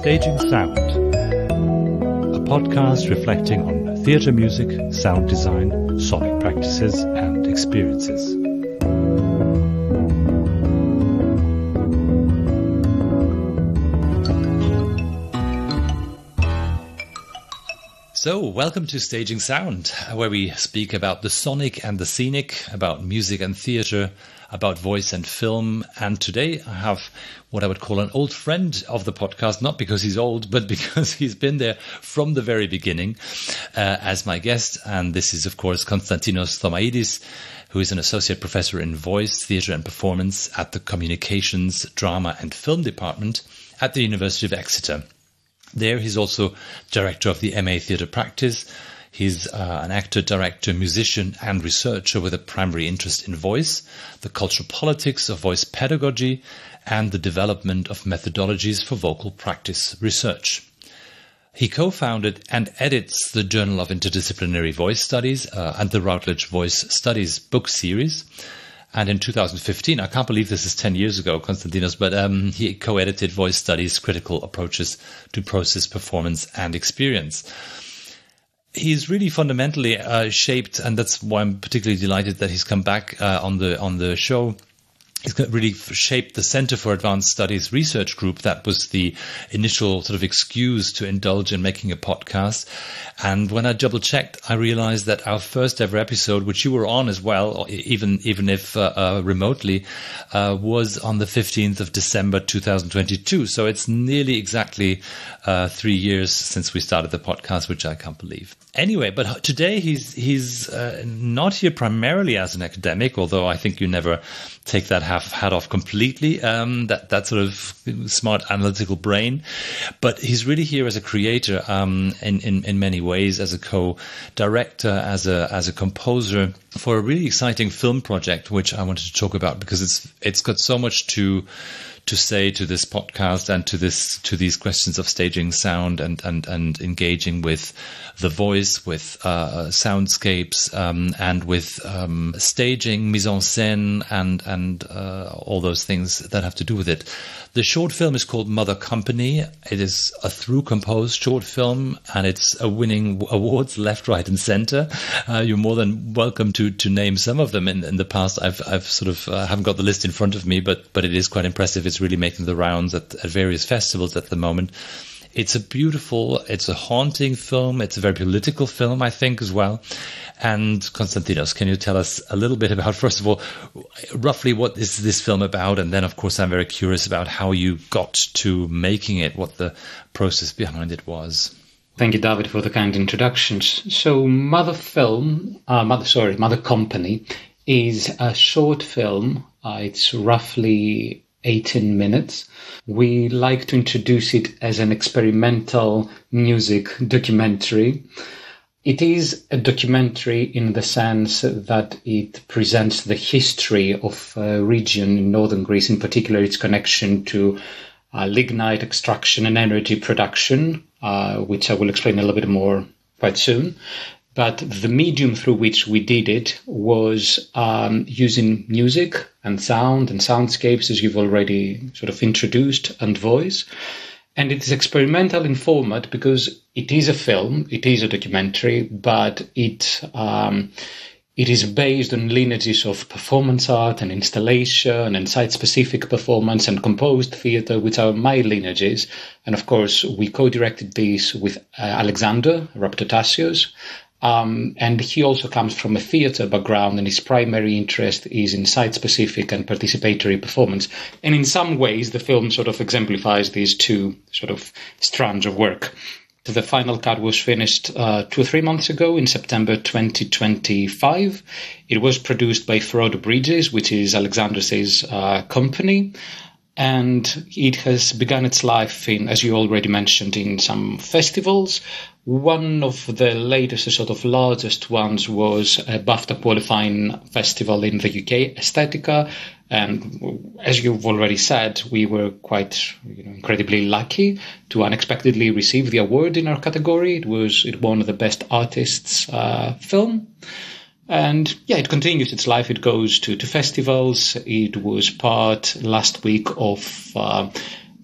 Staging Sound, a podcast reflecting on theatre music, sound design, sonic practices and experiences. So, welcome to Staging Sound, where we speak about the sonic and the scenic, about music and theatre, about voice and film. And today I have what I would call an old friend of the podcast, not because he's old, but because he's been there from the very beginning as my guest. And this is, of course, Konstantinos Thomaidis, who is an associate professor in voice, theatre and performance at the Communications, Drama and Film Department at the University of Exeter. There, he's also director of the MA Theatre Practice. He's an actor, director, musician and researcher with a primary interest in voice, the cultural politics of voice pedagogy, and the development of methodologies for vocal practice research. He co-founded and edits the Journal of Interdisciplinary Voice Studies and the Routledge Voice Studies book series. And in 2015, I can't believe this is 10 years ago, Konstantinos, but he co-edited Voice Studies, Critical Approaches to Process, Performance and Experience. He's really fundamentally shaped, and that's why I'm particularly delighted that he's come back on the show. He's really shaped the Center for Advanced Studies research group that was the initial sort of excuse to indulge in making a podcast. And when I double checked, I realized that our first ever episode, which you were on as well, even if remotely, was on the 15th of December 2022. So it's nearly exactly 3 years since we started the podcast, which I can't believe. Anyway, but today he's not here primarily as an academic, although I think you never take that hat off completely, that sort of smart analytical brain. But he's really here as a creator in many ways, as a co-director, as a composer for a really exciting film project, which I wanted to talk about because it's got so much to say to this podcast and to these questions of staging sound and engaging with the voice, with soundscapes, and with staging, mise en scène, and all those things that have to do with it. The short film is called Mother Company. It is a through-composed short film, and it's winning awards left, right, and centre. You're more than welcome to name some of them. In the past, I've sort of haven't got the list in front of me, but it is quite impressive. It's really making the rounds at various festivals at the moment. It's a haunting film. It's a very political film, I think, as well. And Konstantinos, can you tell us a little bit about, first of all, roughly what is this film about? And then, of course, I'm very curious about how you got to making it, what the process behind it was. Thank you, David, for the kind introductions. So Mother Company is a short film. It's roughly 18 minutes. We like to introduce it as an experimental music documentary. It is a documentary in the sense that it presents the history of a region in northern Greece, in particular its connection to lignite extraction and energy production, which I will explain a little bit more quite soon. But the medium through which we did it was using music and sound and soundscapes, as you've already sort of introduced, and voice. And it is experimental in format because it is a film, it is a documentary, but it is based on lineages of performance art and installation and site-specific performance and composed theatre, which are my lineages. And of course, we co-directed this with Alexander Raptotasios. And he also comes from a theatre background, and his primary interest is in site-specific and participatory performance. And in some ways, the film sort of exemplifies these two sort of strands of work. The final cut was finished 2 or 3 months ago in September 2025. It was produced by Frodo Bridges, which is Alexander's company. And it has begun its life in, as you already mentioned, in some festivals. One of the latest, sort of largest ones was a BAFTA qualifying festival in the UK, Aesthetica. And as you've already said, we were quite incredibly lucky to unexpectedly receive the award in our category. It won the Best Artists film. And yeah, it continues its life. It goes to festivals. It was part last week of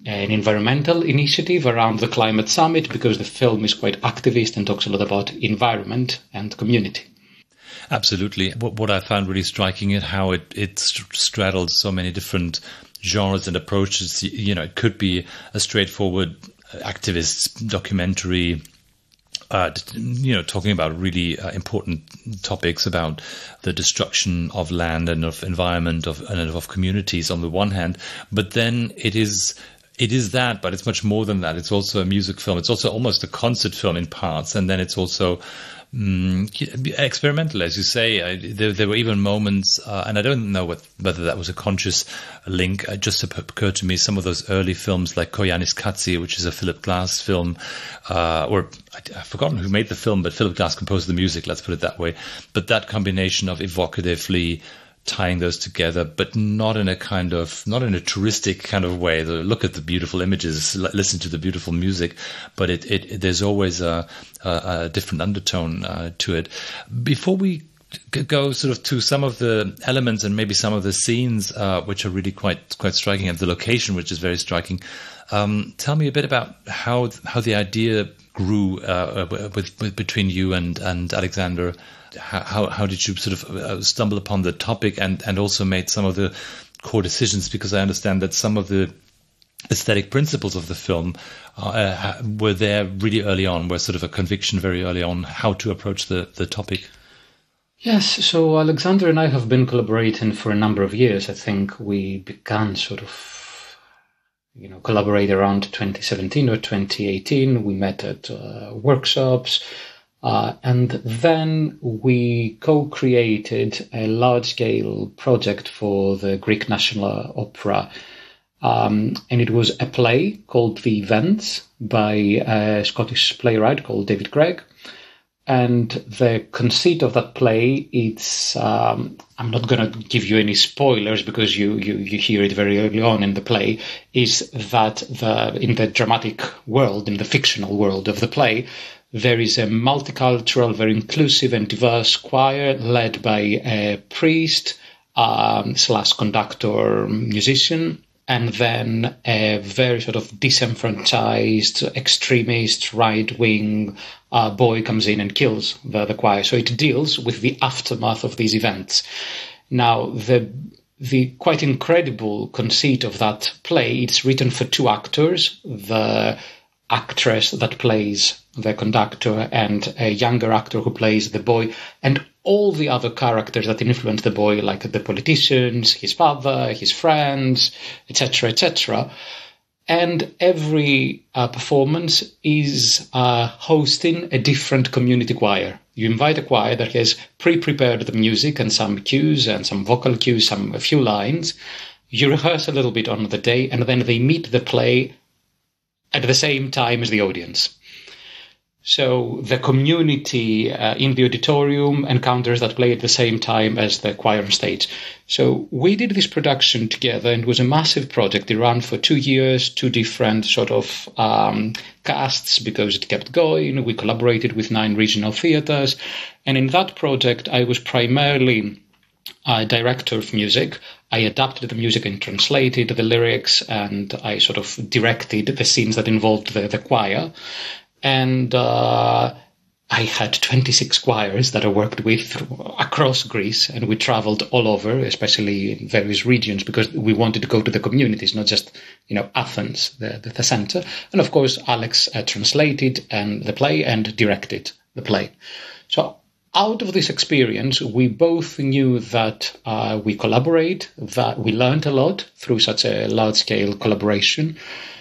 an environmental initiative around the climate summit, because the film is quite activist and talks a lot about environment and community. Absolutely. What I found really striking is how it straddles so many different genres and approaches. It could be a straightforward activist documentary, talking about really important topics about the destruction of land and of environment and of communities on the one hand, but then it is that, but it's much more than that. It's also a music film. It's also almost a concert film in parts, and then it's also experimental, as you say. There were even moments, and I don't know whether that was a conscious link. It just occurred to me some of those early films like Koyanis Katsi, which is a Philip Glass film, or I've forgotten who made the film, but Philip Glass composed the music, let's put it that way. But that combination of evocatively tying those together, but not in a touristic kind of way. Look at the beautiful images, listen to the beautiful music, but there's always a different undertone to it. Before we go sort of to some of the elements and maybe some of the scenes, which are really quite striking, and the location, which is very striking, tell me a bit about how the idea grew between you and Alexander. How did you sort of stumble upon the topic and also made some of the core decisions? Because I understand that some of the aesthetic principles of the film were there really early on, were sort of a conviction very early on how to approach the topic. Yes, so Alexander and I have been collaborating for a number of years. I think we began sort of collaborate around 2017 or 2018. We met at workshops. And then we co-created a large-scale project for the Greek National Opera. And it was a play called The Events by a Scottish playwright called David Gregg. And the conceit of that play, it's I'm not going to give you any spoilers because you hear it very early on in the play, is that in the dramatic world, in the fictional world of the play, there is a multicultural, very inclusive and diverse choir led by a priest / conductor musician, and then a very sort of disenfranchised, extremist, right-wing boy comes in and kills the choir. So it deals with the aftermath of these events. Now, the quite incredible conceit of that play, it's written for two actors, the actress that plays the conductor and a younger actor who plays the boy, and all the other characters that influence the boy, like the politicians, his father, his friends, etc., etc. And every performance is hosting a different community choir. You invite a choir that has pre-prepared the music and some cues and some vocal cues, a few lines. You rehearse a little bit on the day, and then they meet the play at the same time as the audience. So the community in the auditorium encounters that play at the same time as the choir on stage. So we did this production together, and it was a massive project. It ran for 2 years, two different sort of casts, because it kept going. We collaborated with 9 regional theatres. And in that project, I was primarily director of music. I adapted the music and translated the lyrics, and I sort of directed the scenes that involved the choir. And I had 26 choirs that I worked with across Greece, and we traveled all over, especially in various regions, because we wanted to go to the communities, not just, Athens, the center. And of course, Alex translated the play and directed the play. So out of this experience, we both knew that we collaborate, that we learned a lot through such a large-scale collaboration.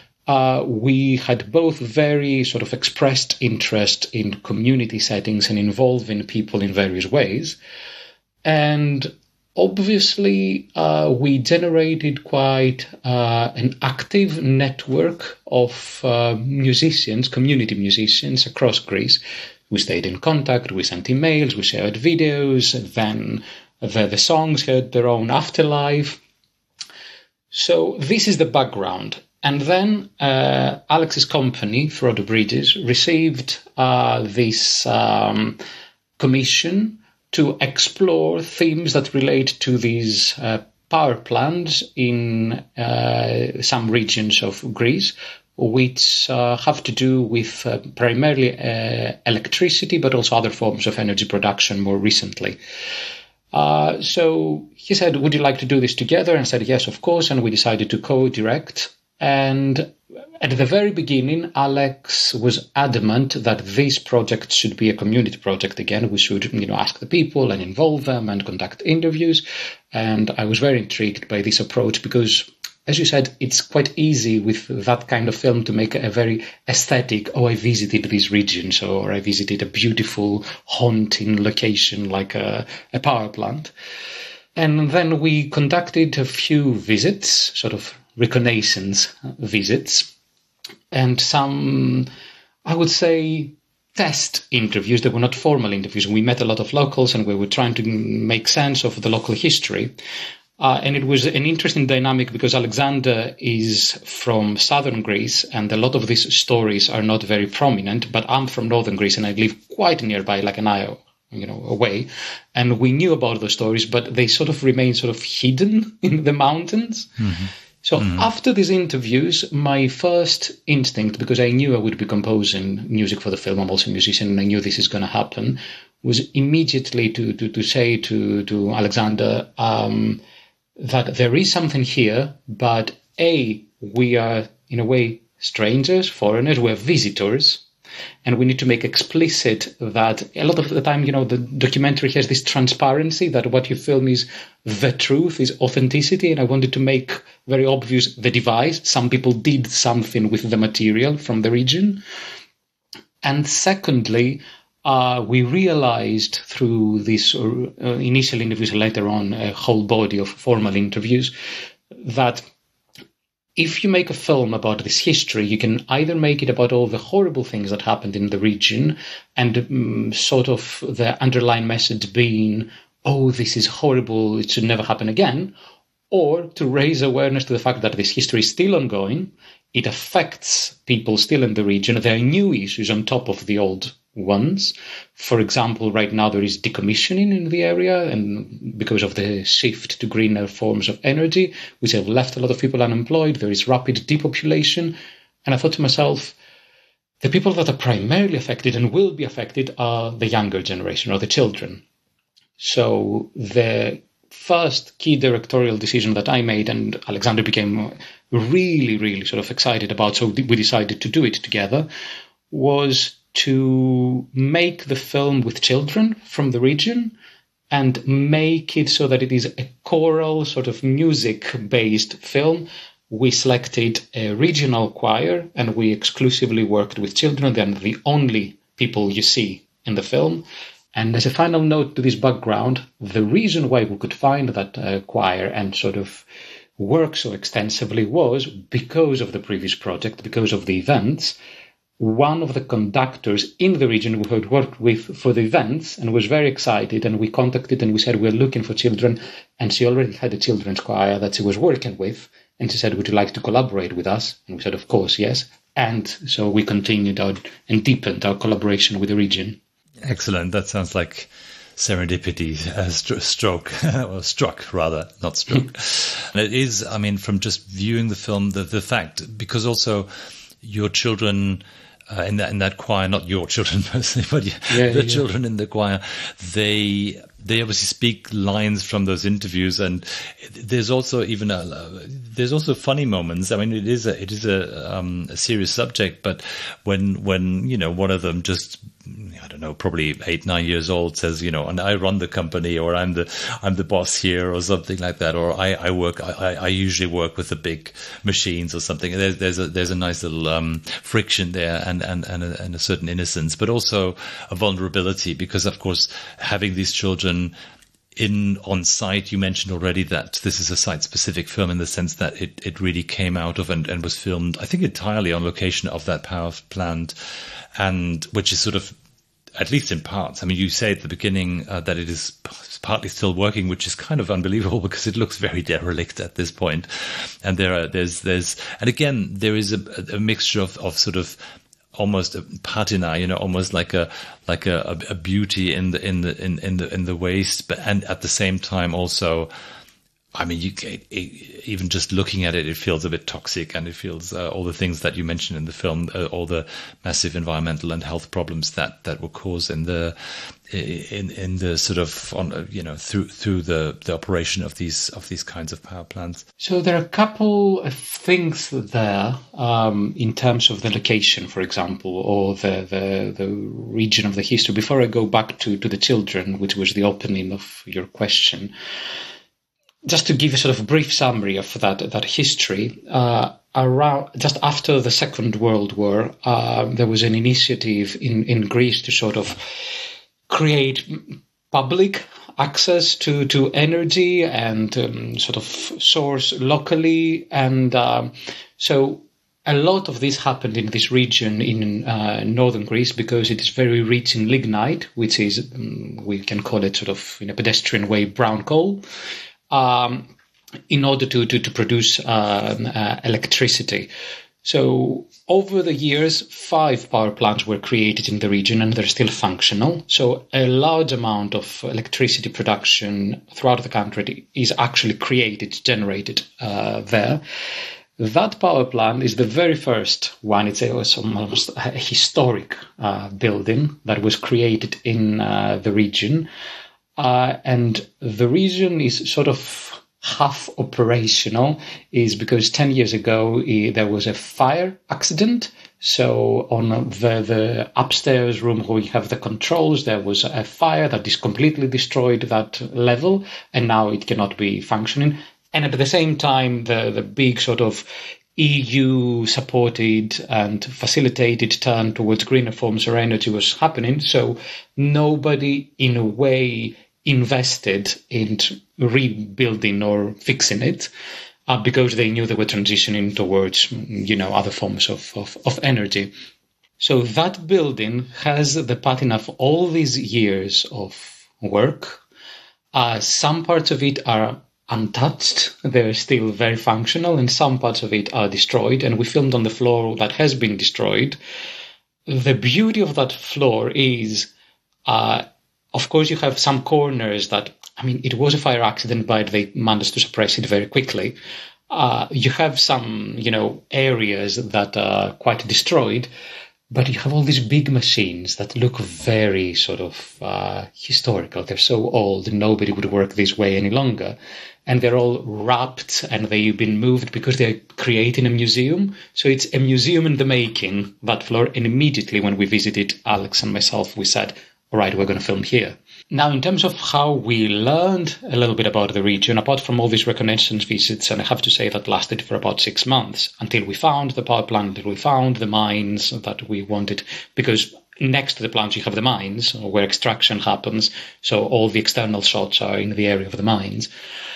We had both very sort of expressed interest in community settings and involving people in various ways. And obviously, we generated quite an active network of musicians, community musicians across Greece. We stayed in contact, we sent emails, we shared videos, then the songs had their own afterlife. So this is the background. And then Alex's company, Frodo Bridges, received this commission to explore themes that relate to these power plants in some regions of Greece, which have to do with primarily electricity, but also other forms of energy production more recently. So he said, would you like to do this together? And I said, yes, of course. And we decided to co-direct. And at the very beginning, Alex was adamant that this project should be a community project again. We should, ask the people and involve them and conduct interviews. And I was very intrigued by this approach because, as you said, it's quite easy with that kind of film to make a very aesthetic, I visited these regions, or I visited a beautiful, haunting location like a power plant. And then we conducted a few visits, sort of reconnaissance visits, and some, I would say, test interviews. They were not formal interviews. We met a lot of locals and we were trying to make sense of the local history. And it was an interesting dynamic because Alexander is from southern Greece and a lot of these stories are not very prominent, but I'm from northern Greece and I live quite nearby, like an hour away. And we knew about those stories, but they sort of remained sort of hidden in the mountains. Mm-hmm. So after these interviews, my first instinct, because I knew I would be composing music for the film, I'm also a musician and I knew this is going to happen, was immediately to say to Alexander that there is something here, but we are in a way strangers, foreigners, we're visitors. And we need to make explicit that a lot of the time, the documentary has this transparency that what you film is the truth, is authenticity. And I wanted to make very obvious the device. Some people did something with the material from the region. And secondly, we realized through this initial interviews, later on a whole body of formal interviews, that if you make a film about this history, you can either make it about all the horrible things that happened in the region and sort of the underlying message being, this is horrible, it should never happen again, or to raise awareness to the fact that this history is still ongoing, it affects people still in the region, there are new issues on top of the old ones. For example, right now there is decommissioning in the area, and because of the shift to greener forms of energy, which have left a lot of people unemployed, there is rapid depopulation. And I thought to myself, the people that are primarily affected and will be affected are the younger generation or the children. So the first key directorial decision that I made, and Alexander became really, really sort of excited about, so we decided to do it together, was to make the film with children from the region and make it so that it is a choral sort of music-based film. We selected a regional choir and we exclusively worked with children. They're the only people you see in the film. And as a final note to this background, the reason why we could find that choir and sort of work so extensively was because of the previous project, because of the events. One of the conductors in the region we had worked with for the events and was very excited, and we contacted and we said, we're looking for children, and she already had a children's choir that she was working with, and she said, would you like to collaborate with us? And we said, of course, yes. And so we continued and deepened our collaboration with the region. Excellent. That sounds like serendipity, struck rather, not stroke. And it is, from just viewing the film, the fact, because also your children in that choir, not your children personally, but the children in the choir, they obviously speak lines from those interviews, and there's also funny moments. It is a serious subject, but when one of them just, I don't know, probably 8-9 years old says, and I run the company, or I'm the boss here, or something like that, or I usually work with the big machines or something. There's a nice little friction there, and a certain innocence, but also a vulnerability, because of course having these children on site, you mentioned already that this is a site-specific film in the sense that it really came out of and was filmed, I think, entirely on location of that power plant, and which is sort of, at least in parts. You say at the beginning that it is partly still working, which is kind of unbelievable because it looks very derelict at this point. And there's and again, there is a mixture of sort of almost a patina, almost like a beauty in the waste, but and at the same time also I mean, even just looking at it, it feels a bit toxic, and it feels all the things that you mentioned in the film, all the massive environmental and health problems that were caused in the sort of through the operation of these kinds of power plants. So there are a couple of things there in terms of the location, for example, or the region of the history. Before I go back to the children, which was the opening of your question. Just to give a sort of brief summary of that history, around just after the Second World War, there was an initiative in Greece to sort of create public access to energy and sort of source locally, and so a lot of this happened in this region in northern Greece because it is very rich in lignite, which is we can call it sort of in a pedestrian way brown coal. In order to produce electricity. So over the years, 5 power plants were created in the region and they're still functional. So a large amount of electricity production throughout the country is actually generated there. That power plant is the very first one. It's almost a historic building that was created in the region. And the reason is sort of half operational is because 10 years ago there was a fire accident. So on the upstairs room where we have the controls, there was a fire that is completely destroyed that level, and now it cannot be functioning. And at the same time, the big sort of EU supported and facilitated turn towards greener forms of energy was happening. So nobody in a way invested in rebuilding or fixing it because they knew they were transitioning towards, other forms of energy. So that building has the patina of all these years of work. Some parts of it are untouched. They're still very functional, and some parts of it are destroyed. And we filmed on the floor that has been destroyed. The beauty of that floor is, of course, you have some corners that, it was a fire accident, but they managed to suppress it very quickly. You have some, areas that are quite destroyed, but you have all these big machines that look very sort of historical. They're so old, nobody would work this way any longer. And they're all wrapped and they've been moved because they're creating a museum. So it's a museum in the making, that floor. And immediately when we visited, Alex and myself, we said, all right, we're going to film here. Now, in terms of how we learned a little bit about the region, apart from all these reconnaissance visits, and I have to say that lasted for about 6 months until we found the power plant, until we found the mines that we wanted, because next to the plants you have the mines where extraction happens. So all the external shots are in the area of the mines.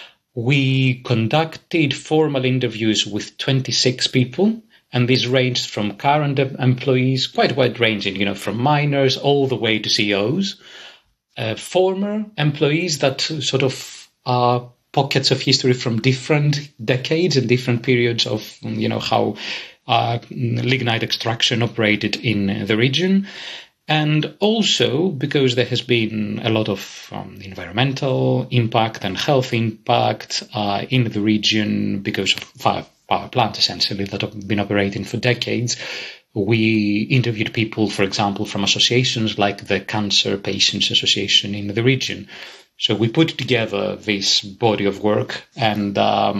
We conducted formal interviews with 26 people. And these ranged from current employees, quite wide-ranging, from miners all the way to CEOs, former employees that sort of are pockets of history from different decades and different periods of, how lignite extraction operated in the region. And also because there has been a lot of environmental impact and health impact in the region because of power plant, essentially, that have been operating for decades. We interviewed people, for example, from associations like the Cancer Patients Association in the region. So we put together this body of work and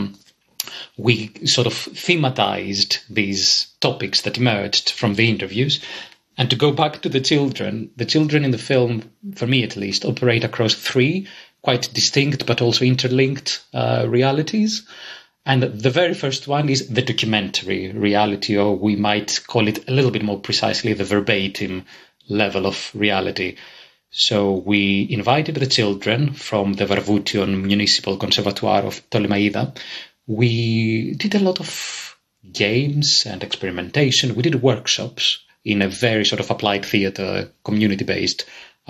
we sort of thematized these topics that emerged from the interviews. And to go back to the children in the film, for me at least, operate across 3 quite distinct but also interlinked realities. And the very first one is the documentary reality, or we might call it a little bit more precisely the verbatim level of reality. So we invited the children from the Varvoution Municipal Conservatoire of Ptolemaida. We did a lot of games and experimentation. We did workshops in a very sort of applied theatre, community-based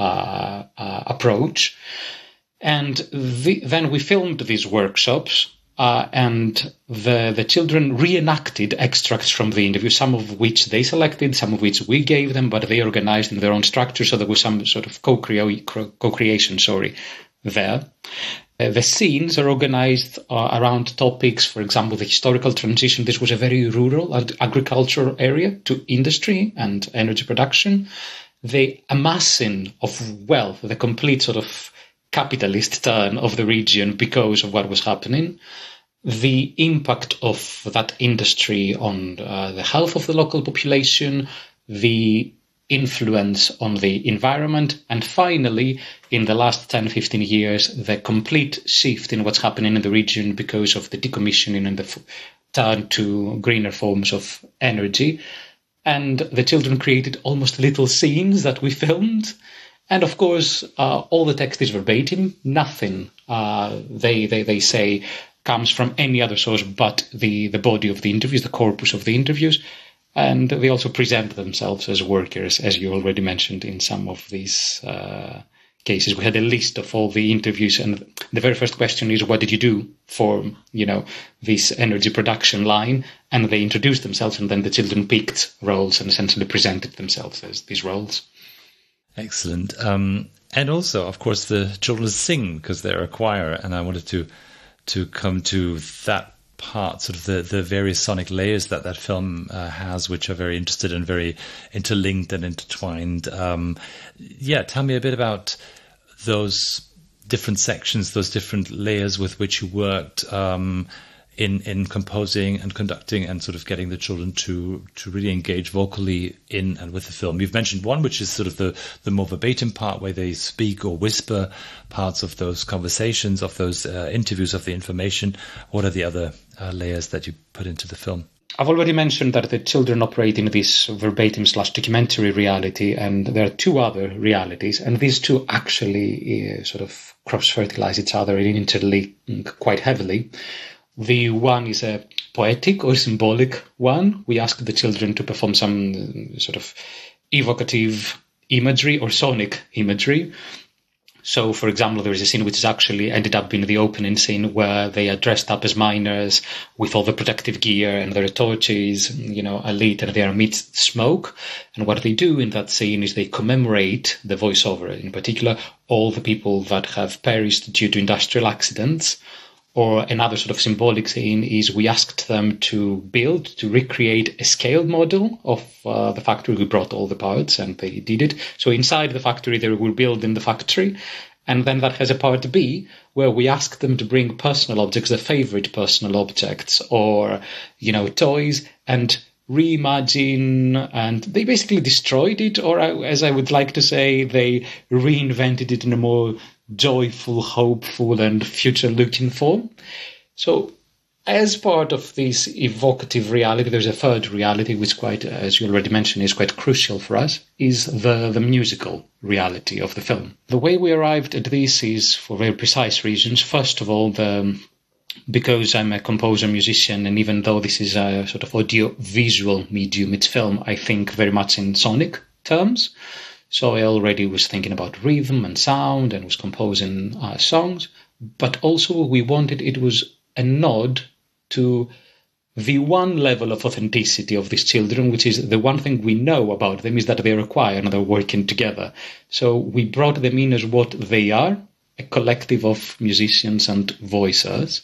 approach. And then we filmed these workshops. And the children reenacted extracts from the interview, some of which they selected, some of which we gave them, but they organized in their own structure. So there was some sort of co-creation there. The scenes are organized around topics, for example, the historical transition. This was a very rural and agricultural area to industry and energy production. The amassing of wealth, the complete sort of capitalist turn of the region because of what was happening, the impact of that industry on the health of the local population, the influence on the environment, and finally, in the last 10, 15 years, the complete shift in what's happening in the region because of the decommissioning and the turn to greener forms of energy. And the children created almost little scenes that we filmed. And of course, all the text is verbatim. Nothing they say comes from any other source but the body of the interviews, the corpus of the interviews. And they also present themselves as workers, as you already mentioned in some of these cases. We had a list of all the interviews, and the very first question is, what did you do for, this energy production line? And they introduced themselves, and then the children picked roles and essentially presented themselves as these roles. Excellent. And also, of course, the children sing because they're a choir, and I wanted to come to that part, sort of the various sonic layers that film has, which are very interested and very interlinked and intertwined. Tell me a bit about those different sections, those different layers with which you worked in composing and conducting and sort of getting the children to really engage vocally in and with the film. You've mentioned one, which is sort of the more verbatim part where they speak or whisper parts of those conversations, of those interviews, of the information. What are the other layers that you put into the film? I've already mentioned that the children operate in this verbatim/documentary reality, and there are two other realities, and these two actually sort of cross-fertilize each other and interlink quite heavily. The one is a poetic or symbolic one. We ask the children to perform some sort of evocative imagery or sonic imagery. So, for example, there is a scene which is actually ended up being the opening scene where they are dressed up as miners with all the protective gear, and there are torches, lit, and they are amidst smoke. And what they do in that scene is they commemorate, the voiceover in particular, all the people that have perished due to industrial accidents. Or another sort of symbolic scene is we asked them to recreate a scale model of the factory. We brought all the parts and they did it. So inside the factory, they will build in the factory. And then that has a part B where we ask them to bring personal objects, their favorite personal objects or, toys, and reimagine, and they basically destroyed it, or as I would like to say, they reinvented it in a more joyful, hopeful, and future-looking form. So, as part of this evocative reality, there's a third reality, which quite, as you already mentioned, is quite crucial for us, is the musical reality of the film. The way we arrived at this is for very precise reasons. First of all, because I'm a composer, musician, and even though this is a sort of audio-visual medium, it's film, I think very much in sonic terms. So I already was thinking about rhythm and sound and was composing songs. But also we wanted, it was a nod to the one level of authenticity of these children, which is the one thing we know about them is that they're a choir and they're working together. So we brought them in as what they are, a collective of musicians and voicers.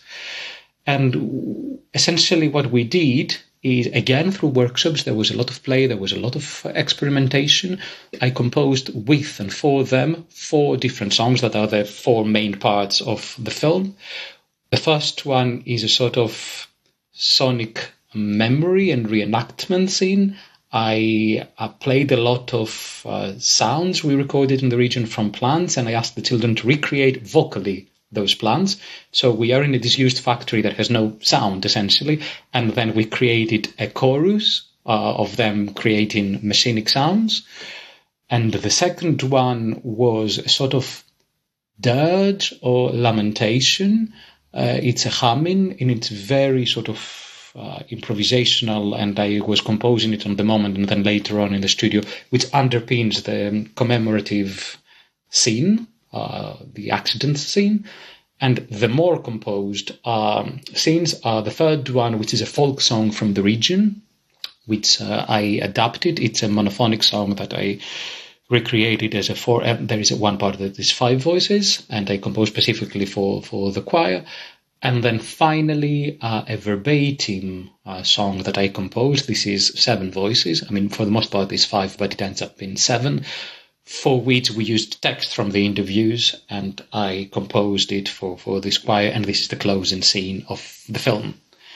And essentially what we did is, again, through workshops, there was a lot of play, there was a lot of experimentation. I composed with and for them 4 different songs that are the 4 main parts of the film. The first one is a sort of sonic memory and reenactment scene. I played a lot of sounds we recorded in the region from plants, and I asked the children to recreate vocally those plants. So we are in a disused factory that has no sound, essentially, and then we created a chorus of them creating machinic sounds. And the second one was a sort of dirge or lamentation. It's a humming, and it's very sort of improvisational, and I was composing it on the moment and then later on in the studio, which underpins the commemorative scene, the accident scene. And the more composed scenes are the third one, which is a folk song from the region, which I adapted. It's a monophonic song that I recreated as there is one part that is 5 voices, and I composed specifically for the choir. And then finally, a verbatim song that I composed. This is 7 voices. I mean, for the most part, it's 5, but it ends up being 7, for which we used text from the interviews, and I composed it for this choir, and this is the closing scene of the film.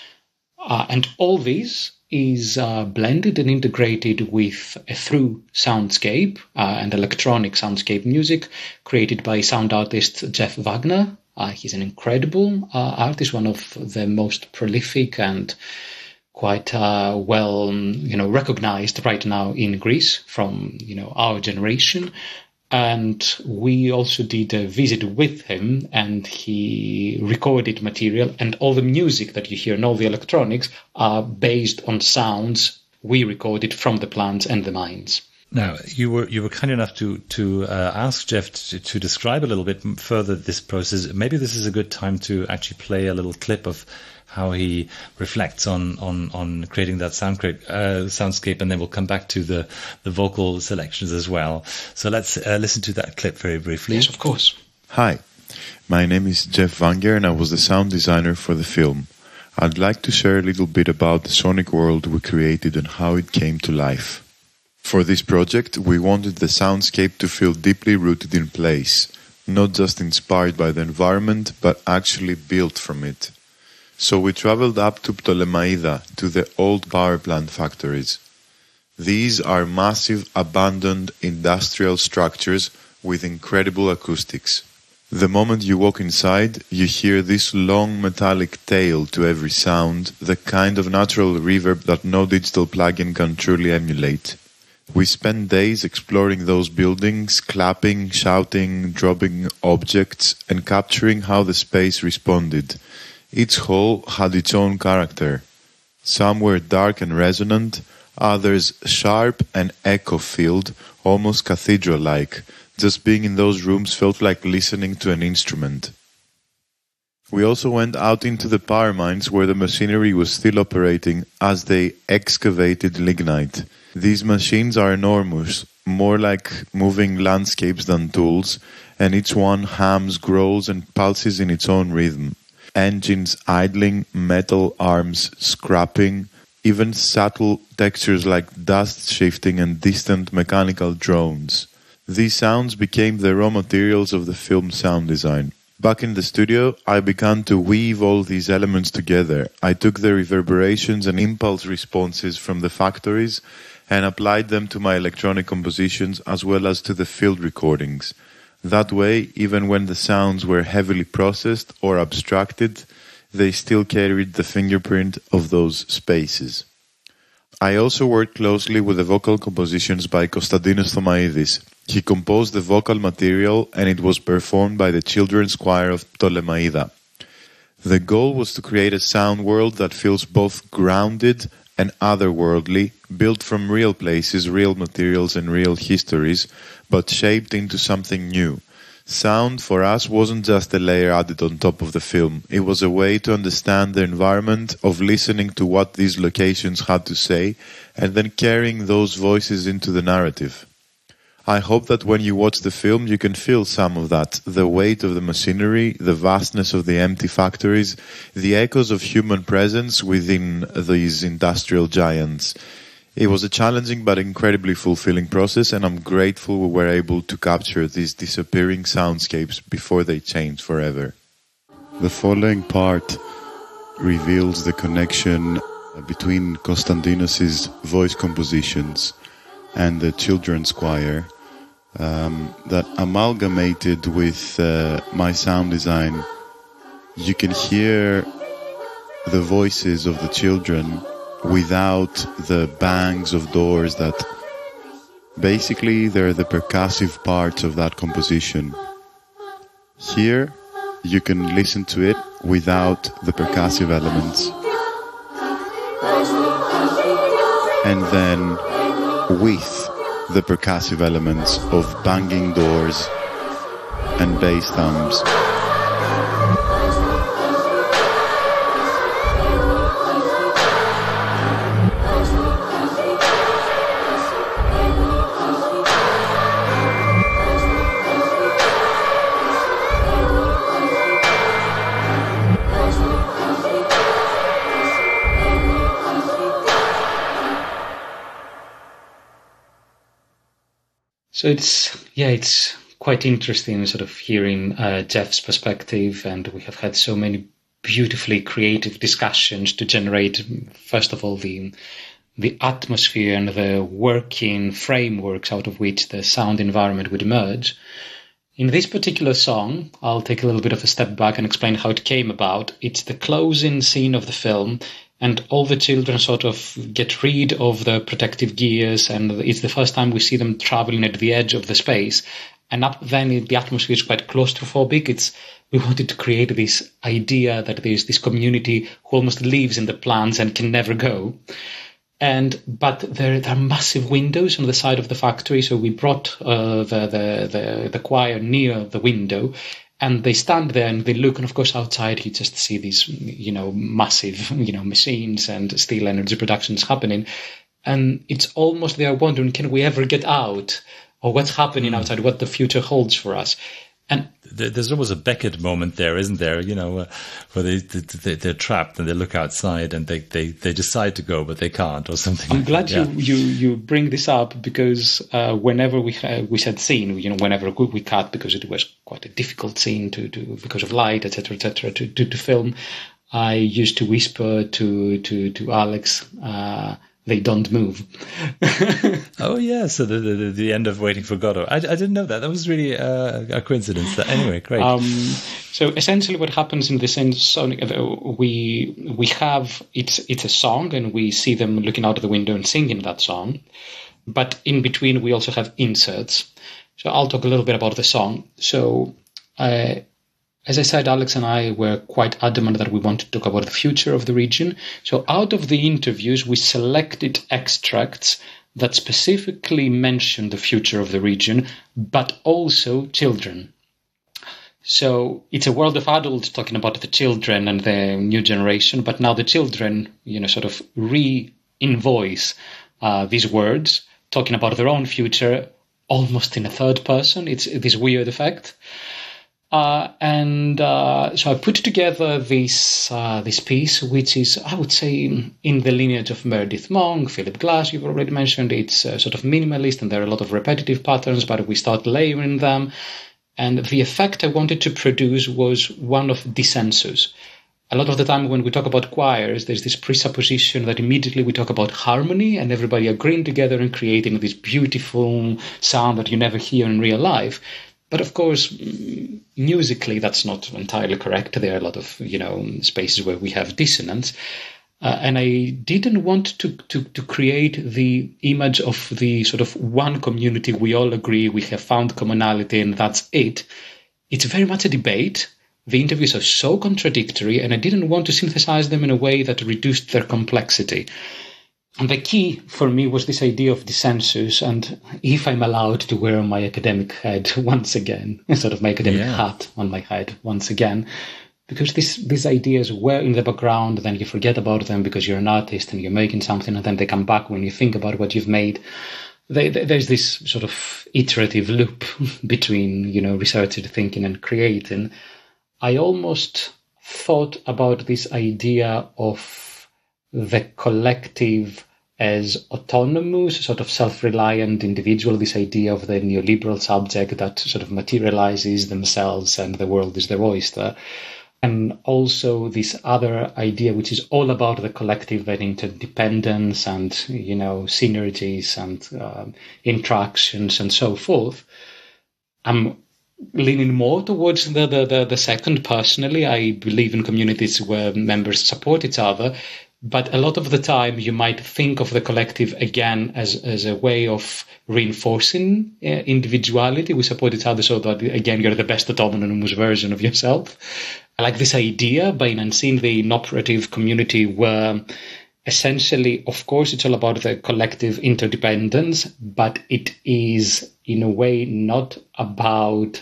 And all this is blended and integrated with a through soundscape and electronic soundscape music created by sound artist Jeff Wagner. He's an incredible artist, one of the most prolific and quite well, recognized right now in Greece from, our generation. And we also did a visit with him, and he recorded material, and all the music that you hear and all the electronics are based on sounds we recorded from the plants and the mines. Now, you were kind enough to ask Jeff to describe a little bit further this process. Maybe this is a good time to actually play a little clip of how he reflects on creating that soundscape, and then we'll come back to the vocal selections as well. So let's listen to that clip very briefly. Yes, of course. Hi, my name is Jeff Wagner, and I was the sound designer for the film. I'd like to share a little bit about the sonic world we created and how it came to life. For this project, we wanted the soundscape to feel deeply rooted in place, not just inspired by the environment, but actually built from it. So we traveled up to Ptolemaida, to the old power plant factories. These are massive, abandoned industrial structures with incredible acoustics. The moment you walk inside, you hear this long metallic tail to every sound, the kind of natural reverb that no digital plugin can truly emulate. We spent days exploring those buildings, clapping, shouting, dropping objects, and capturing how the space responded. Each hall had its own character. Some were dark and resonant, others sharp and echo-filled, almost cathedral-like. Just being in those rooms felt like listening to an instrument. We also went out into the power mines where the machinery was still operating as they excavated lignite. These machines are enormous, more like moving landscapes than tools, and each one hums, growls, and pulses in its own rhythm. Engines idling, metal arms scrapping, even subtle textures like dust shifting and distant mechanical drones. These sounds became the raw materials of the film sound design. Back in the studio, I began to weave all these elements together. I took the reverberations and impulse responses from the factories and applied them to my electronic compositions as well as to the field recordings. That way, even when the sounds were heavily processed or abstracted, they still carried the fingerprint of those spaces. I also worked closely with the vocal compositions by Konstantinos Thomaidis. He composed the vocal material and it was performed by the children's choir of Ptolemaida. The goal was to create a sound world that feels both grounded and otherworldly, built from real places, real materials and real histories, but shaped into something new. Sound for us wasn't just a layer added on top of the film. It was a way to understand the environment, of listening to what these locations had to say, and then carrying those voices into the narrative. I hope that when you watch the film you can feel some of that, the weight of the machinery, the vastness of the empty factories, the echoes of human presence within these industrial giants. It was a challenging but incredibly fulfilling process, and I'm grateful we were able to capture these disappearing soundscapes before they change forever. The following part reveals the connection between Konstantinos' voice compositions and the children's choir that amalgamated with my sound design. You can hear the voices of the children without the bangs of doors that basically they're the percussive parts of that composition. Here you can listen to it without the percussive elements, and then with the percussive elements of banging doors and bass thumbs. So it's quite interesting sort of hearing Jeff's perspective, and we have had so many beautifully creative discussions to generate, first of all, the atmosphere and the working frameworks out of which the sound environment would emerge. In this particular song, I'll take a little bit of a step back and explain how it came about. It's the closing scene of the film, and all the children sort of get rid of the protective gears, and it's the first time we see them traveling at the edge of the space. And up then, the atmosphere is quite claustrophobic. We wanted to create this idea that there's this community who almost lives in the plants and can never go. But there are massive windows on the side of the factory, so we brought the choir near the window, and they stand there and they look, and of course outside you just see these, massive, machines and steel energy productions happening, and it's almost they are wondering, can we ever get out, or what's happening outside, what the future holds for us. And there's almost a Beckett moment there, isn't there? Where they're trapped and they look outside and they decide to go, but they can't, or something. I'm glad you bring this up, because whenever we said scene, whenever we cut, because it was quite a difficult scene to because of light, etc., to film. I used to whisper to Alex, they don't move. Oh yeah, so the end of Waiting for Godot. I didn't know that. That was really a coincidence. Anyway, great. So essentially, what happens in this Sonic, we have it's a song, and we see them looking out of the window and singing that song. But in between, we also have inserts. So I'll talk a little bit about the song. So. As I said, Alex and I were quite adamant that we wanted to talk about the future of the region. So out of the interviews, we selected extracts that specifically mention the future of the region, but also children. So it's a world of adults talking about the children and the new generation, but now the children, sort of re-invoice these words, talking about their own future, almost in a third person. It's this weird effect. So I put together this piece, which is, I would say, in the lineage of Meredith Monk, Philip Glass, you've already mentioned. It's sort of minimalist, and there are a lot of repetitive patterns, but we start layering them. And the effect I wanted to produce was one of dissensus. A lot of the time when we talk about choirs, there's this presupposition that immediately we talk about harmony and everybody agreeing together and creating this beautiful sound that you never hear in real life. But of course, musically, that's not entirely correct. There are a lot of, spaces where we have dissonance. And I didn't want to create the image of the sort of one community. We all agree, we have found commonality, and that's it. It's very much a debate. The interviews are so contradictory, and I didn't want to synthesize them in a way that reduced their complexity. And the key for me was this idea of dissensus, and if I'm allowed to wear my academic head once again, sort of my academic hat on my head once again, because these ideas were in the background, then you forget about them because you're an artist and you're making something, and then they come back when you think about what you've made. There's this sort of iterative loop between, researching, thinking, and creating. I almost thought about this idea of the collective as autonomous, sort of self-reliant individual, this idea of the neoliberal subject that sort of materializes themselves and the world is their oyster. And also this other idea, which is all about the collective and interdependence and, synergies and interactions and so forth. I'm leaning more towards the second personally. I believe in communities where members support each other. But a lot of the time, you might think of the collective again as a way of reinforcing individuality. We support each other so that, again, you're the best autonomous version of yourself. I like this idea by enhancing the inoperative community where essentially, of course, it's all about the collective interdependence, but it is, in a way, not about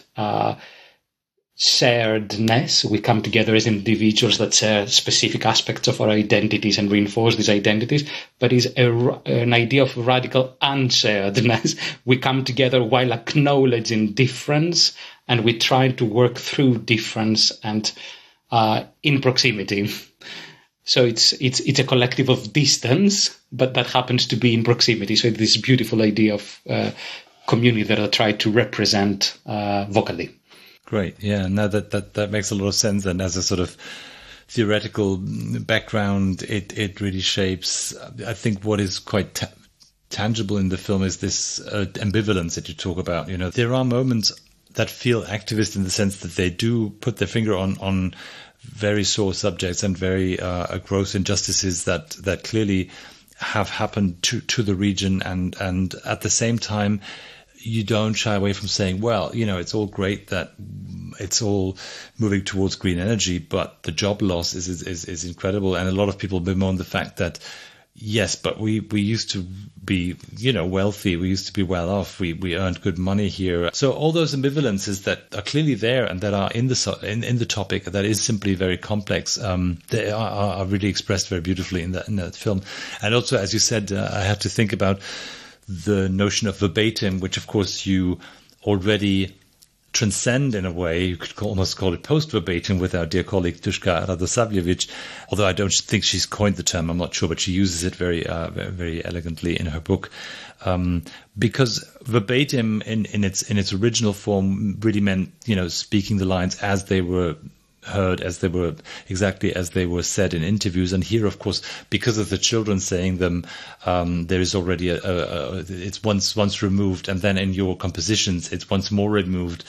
sharedness. We come together as individuals that share specific aspects of our identities and reinforce these identities, but is an idea of radical unsharedness. We come together while acknowledging difference, and we try to work through difference and in proximity. So it's a collective of distance, but that happens to be in proximity. So this beautiful idea of community that I try to represent vocally. Great. Yeah. Now that makes a lot of sense. And as a sort of theoretical background, it really shapes, I think, what is quite tangible in the film is this ambivalence that you talk about. You know, there are moments that feel activist in the sense that they do put their finger on very sore subjects and very gross injustices that clearly have happened to the region, and at the same time you don't shy away from saying, well, you know, it's all great that it's all moving towards green energy, but the job loss is incredible. And a lot of people bemoan the fact that, yes, but we used to be, you know, wealthy. We used to be well off. We earned good money here. So all those ambivalences that are clearly there and that are in the topic that is simply very complex, they are really expressed very beautifully in that film. And also, as you said, I had to think about the notion of verbatim, which of course you already transcend in a way. You could almost call it post-verbatim with our dear colleague Duška Radosavljević, although I don't think she's coined the term, I'm not sure, but she uses it very very elegantly in her book, because verbatim in its original form really meant, you know, speaking the lines as they were heard, as they were exactly as they were said in interviews. And here, of course, because of the children saying them, there is already it's once removed, and then in your compositions it's once more removed,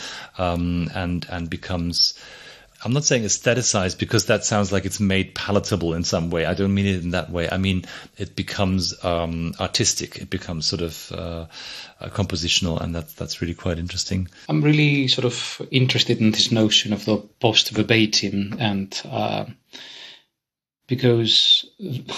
and becomes, I'm not saying aestheticized, because that sounds like it's made palatable in some way. I don't mean it in that way. I mean, it becomes artistic. It becomes sort of compositional, and that's really quite interesting. I'm really sort of interested in this notion of the post-verbatim, and because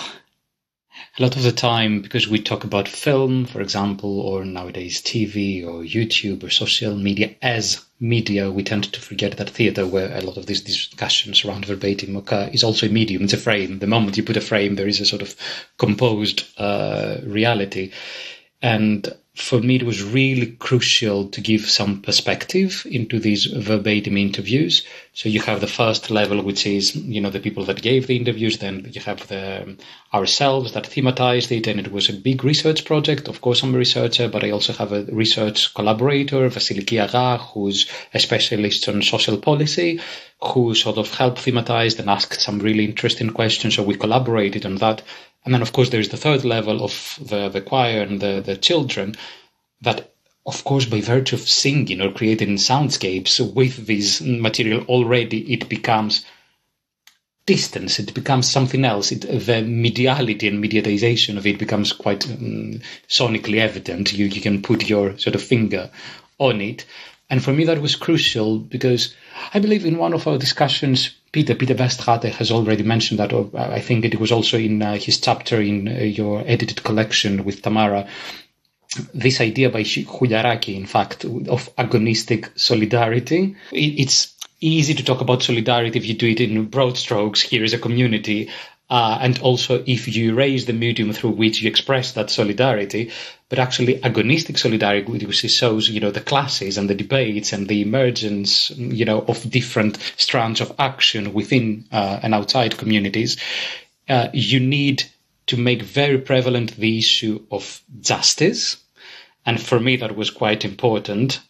a lot of the time, because we talk about film, for example, or nowadays TV or YouTube or social media as media, we tend to forget that theatre, where a lot of these discussions around verbatim occur, is also a medium. It's a frame. The moment you put a frame, there is a sort of composed reality. And for me, it was really crucial to give some perspective into these verbatim interviews. So you have the first level, which is, you know, the people that gave the interviews. Then you have ourselves that thematized it, and it was a big research project. Of course, I'm a researcher, but I also have a research collaborator, Vasiliki Aga, who's a specialist on social policy, who sort of helped thematize and asked some really interesting questions. So we collaborated on that. And then, of course, there is the third level of the choir and the children that, of course, by virtue of singing or creating soundscapes with this material already, it becomes distance. It becomes something else. The mediality and mediatization of it becomes quite sonically evident. You can put your sort of finger on it. And for me, that was crucial because I believe in one of our discussions, Peter Westgate has already mentioned that, or I think it was also in his chapter in your edited collection with Tamara, this idea by Chouliaraki, in fact, of agonistic solidarity. It's easy to talk about solidarity if you do it in broad strokes. Here is a community. And also if you raise the medium through which you express that solidarity, but actually agonistic solidarity, which shows, you know, the classes and the debates and the emergence, you know, of different strands of action within and outside communities, you need to make very prevalent the issue of justice. And for me, that was quite important,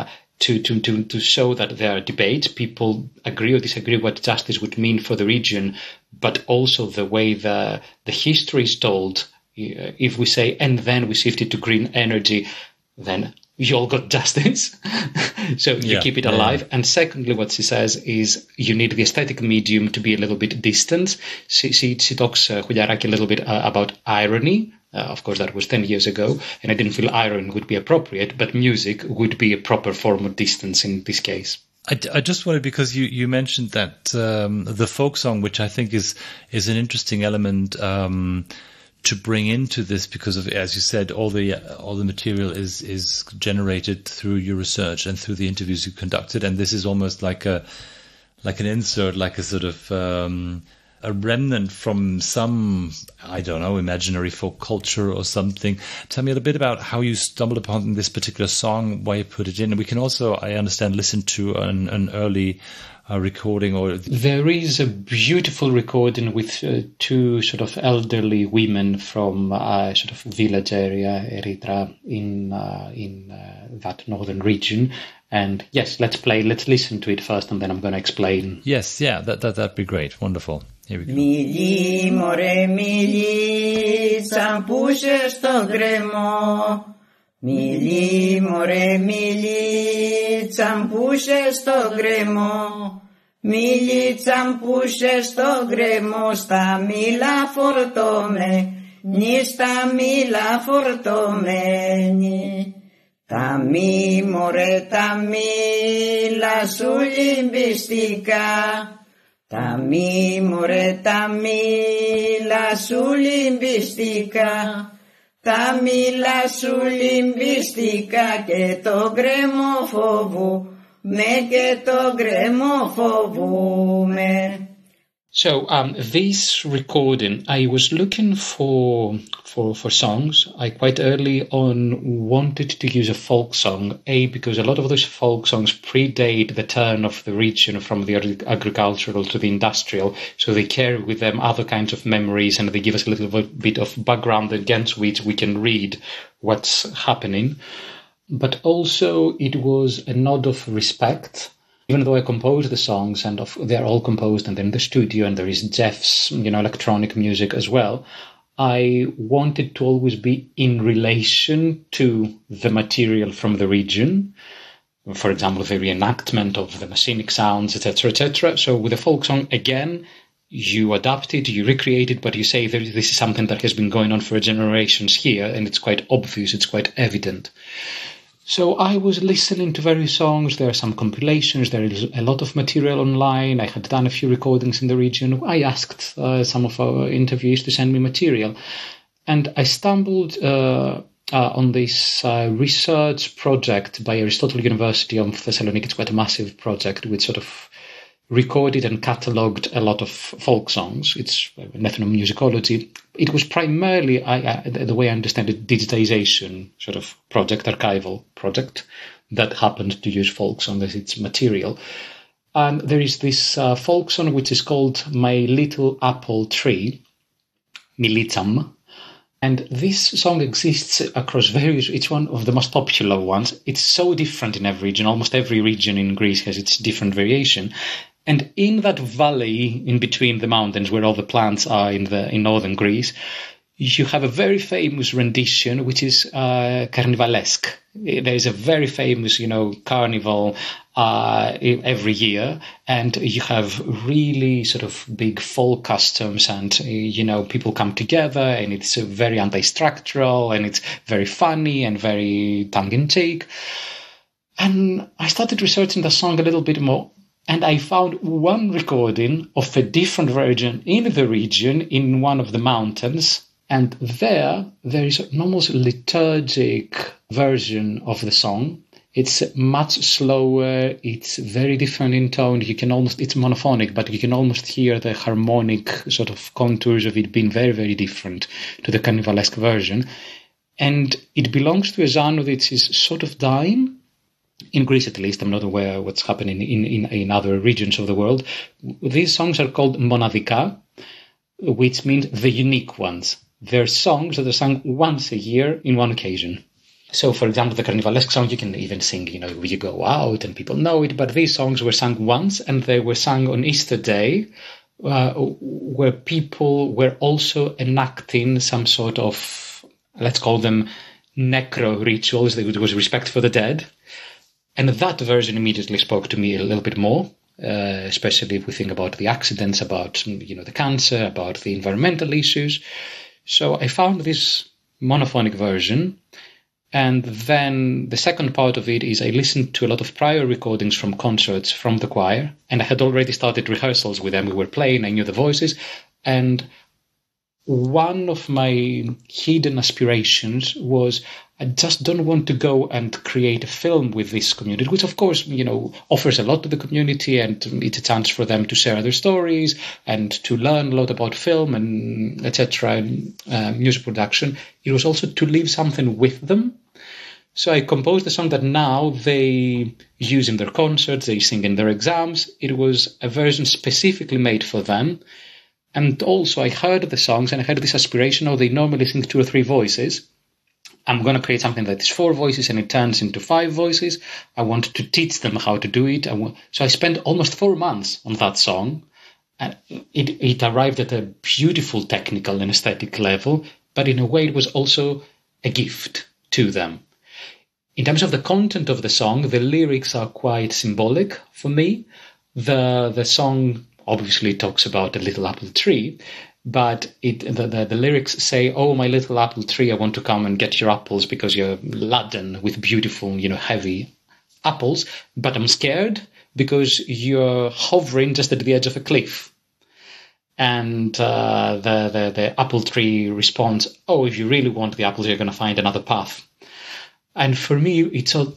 to show that there are debates. People agree or disagree what justice would mean for the region, but also the way the history is told. If we say, and then we shifted to green energy, then you all got justice. So you keep it alive. And secondly, what she says is you need the aesthetic medium to be a little bit distant. She talks, Chouliaraki, a little bit about irony. Of course, that was 10 years ago, and I didn't feel irony would be appropriate, but music would be a proper form of distance in this case. I just wanted, because you mentioned that the folk song, which I think is an interesting element to bring into this, because of, as you said, all the material is generated through your research and through the interviews you conducted, and this is almost like an insert, like a sort of a remnant from some, I don't know, imaginary folk culture or something. Tell me a little bit about how you stumbled upon this particular song, why you put it in. And we can also, I understand, listen to an early recording. Or there is a beautiful recording with two sort of elderly women from sort of village area, Eritrea, in that northern region. And yes, let's listen to it first, and then I'm going to explain. Yes, yeah, that'd be great. Wonderful. Here we go. Μίλη, μωρέ, μίλη, τσαμπούσε στο γκρεμό. Μίλη, μωρέ, μίλη, τσαμπούσε στο γκρεμό. Μίλη, τσαμπούσε στο γκρεμό, στα μήλα φορτωμένη, στα μήλα φορτωμένη. Τα μη, μωρέ, τα μήλα σου λυμπιστικά. Τα μη, μωρέ, τα μήλα σου λυμπιστικά. Τα μήλα σου λυμπιστικά και το γκρεμό φοβούμαι και το γκρεμό φοβούμαι. So this recording, I was looking for songs. I quite early on wanted to use a folk song, because a lot of those folk songs predate the turn of the region from the agricultural to the industrial, so they carry with them other kinds of memories, and they give us a little bit of background against which we can read what's happening. But also it was a nod of respect. Even though I composed the songs, and they're all composed and they're in the studio, and there is Jeff's, electronic music as well, I wanted to always be in relation to the material from the region. For example, the reenactment of the Messinic sounds, etc., etc. So with a folk song, again, you adapt it, you recreate it, but you say this is something that has been going on for generations here, and it's quite obvious, it's quite evident. So I was listening to various songs. There are some compilations. There is a lot of material online. I had done a few recordings in the region. I asked some of our interviewees to send me material. And I stumbled on this research project by Aristotle University of Thessaloniki. It's quite a massive project which sort of recorded and catalogued a lot of folk songs. It's an ethnomusicology. It was primarily, the way I understand it, digitization sort of project, archival project that happened to use folk song as its material. And there is this folk song which is called My Little Apple Tree, Militsam. And this song exists across various, it's one of the most popular ones. It's so different in every region. Almost every region in Greece has its different variation. And in that valley in between the mountains where all the plants are in northern Greece, you have a very famous rendition, which is carnivalesque. There is a very famous, carnival every year, and you have really sort of big folk customs, and, people come together, and it's very anti-structural, and it's very funny and very tongue-in-cheek. And I started researching the song a little bit more, and I found one recording of a different version in the region, in one of the mountains. And there is an almost liturgic version of the song. It's much slower. It's very different in tone. It's monophonic, but you can almost hear the harmonic sort of contours of it being very, very different to the carnivalesque version. And it belongs to a genre that is sort of dying. In Greece, at least, I'm not aware of what's happening in other regions of the world. These songs are called monadika, which means the unique ones. They're songs that are sung once a year in one occasion. So, for example, the carnivalesque song, you can even sing, you go out and people know it, but these songs were sung once, and they were sung on Easter Day, where people were also enacting some sort of, let's call them necro rituals. There was respect for the dead. And that version immediately spoke to me a little bit more, especially if we think about the accidents, about, the cancer, about the environmental issues. So I found this monophonic version. And then the second part of it is I listened to a lot of prior recordings from concerts from the choir. And I had already started rehearsals with them. We were playing, I knew the voices. And one of my hidden aspirations was I just don't want to go and create a film with this community, which of course, offers a lot to the community, and it's a chance for them to share their stories and to learn a lot about film and etc. and music production. It was also to leave something with them. So I composed a song that now they use in their concerts, they sing in their exams. It was a version specifically made for them. And also I heard the songs and I had this aspiration, they normally sing 2 or 3 voices. I'm going to create something that is 4 voices and it turns into 5 voices. I want to teach them how to do it. So I spent almost 4 months on that song. And it arrived at a beautiful technical and aesthetic level, but in a way it was also a gift to them. In terms of the content of the song, the lyrics are quite symbolic for me. The song obviously talks about a little apple tree, but the lyrics say, "Oh, my little apple tree, I want to come and get your apples because you're laden with beautiful, heavy apples, but I'm scared because you're hovering just at the edge of a cliff." And the apple tree responds, "Oh, if you really want the apples, you're going to find another path." And for me, it's an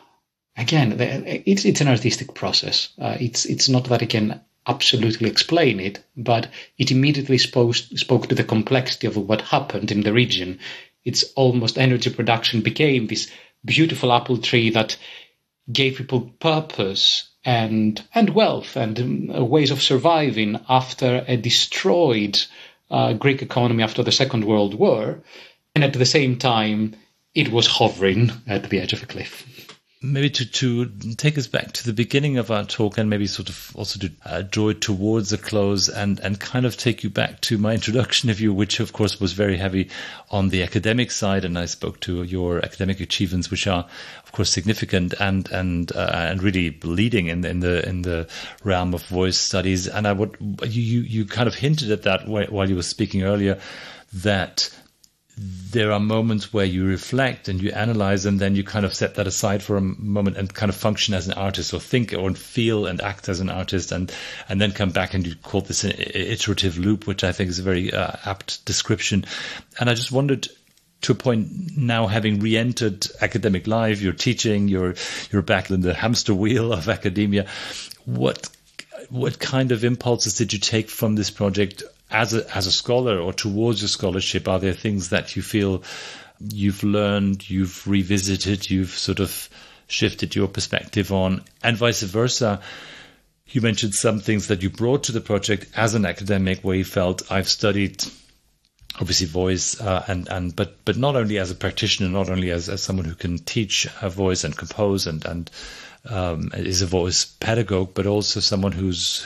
artistic process. It's not that I can absolutely explain it, but it immediately spoke to the complexity of what happened in the region. It's almost energy production became this beautiful apple tree that gave people purpose and wealth and ways of surviving after a destroyed Greek economy after the Second World War. And at the same time, it was hovering at the edge of a cliff. Maybe to take us back to the beginning of our talk and maybe sort of also to draw it towards a close and kind of take you back to my introduction of you, which of course was very heavy on the academic side. And I spoke to your academic achievements, which are of course significant and really leading in the realm of voice studies. And you kind of hinted at that while you were speaking earlier, that there are moments where you reflect and you analyze, and then you kind of set that aside for a moment and kind of function as an artist, or think or feel and act as an artist, and then come back, and you call this an iterative loop, which I think is a very apt description. And I just wondered, to a point now, having re-entered academic life, you're teaching, you're back in the hamster wheel of academia. What kind of impulses did you take from this project as a scholar or towards your scholarship? Are there things that you feel you've learned, you've revisited, you've sort of shifted your perspective on, and vice versa? You mentioned some things that you brought to the project as an academic, where you felt, I've studied obviously voice but not only as a practitioner, not only as someone who can teach a voice and compose and is a voice pedagogue, but also someone who's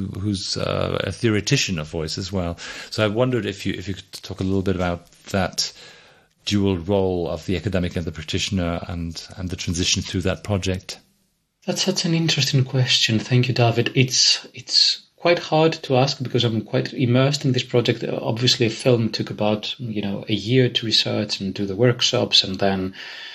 a theoretician of voice as well. So I wondered if you could talk a little bit about that dual role of the academic and the practitioner, and the transition through that project. That's such an interesting question. Thank you, David. It's quite hard to ask because I'm quite immersed in this project. Obviously, a film took about a year to research and do the workshops, and then